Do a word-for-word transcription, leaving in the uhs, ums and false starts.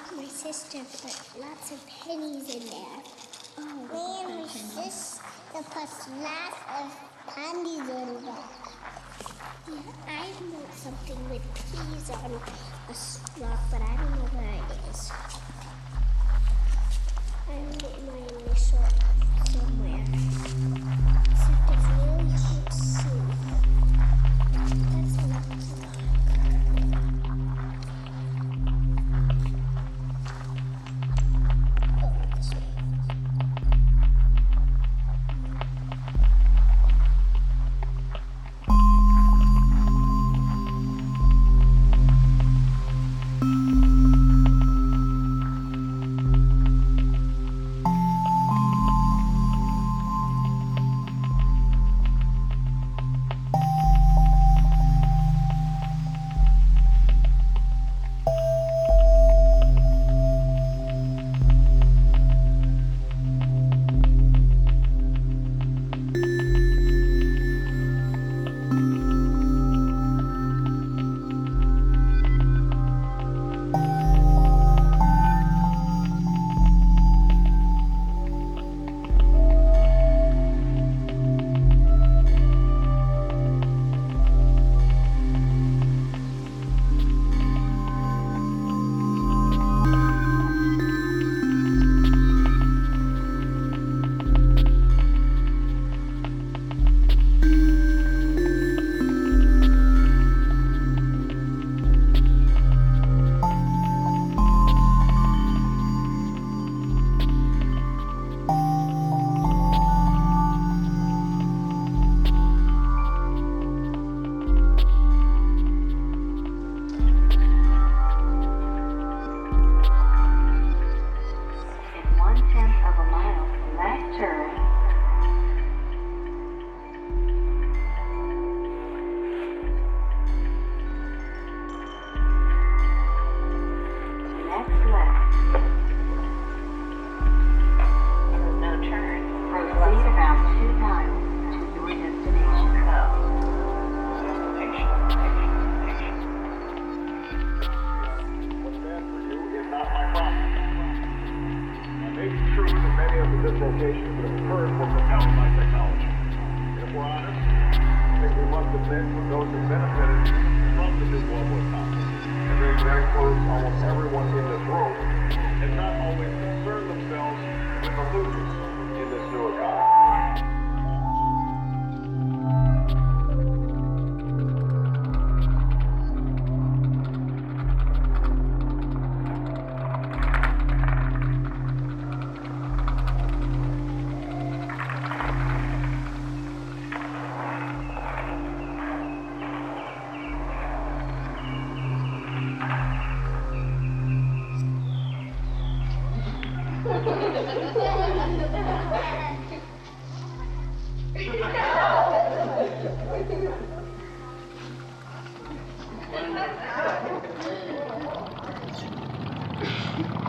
My sister put lots of pennies in there. Oh, me and my sister put lots of candies in there. Yeah, I wrote something with peas on a rock, but I don't know where it is. I wrote my initial somewhere. Except it's really hard to see. That's lucky. Oh, this way. Dislocations that have occurred were propelled by technology. And if we're honest, I think we must admit that those that benefited from the new global economy, and that includes almost everyone in this room, has not always concerned themselves with the losers in this new economy. Yeah.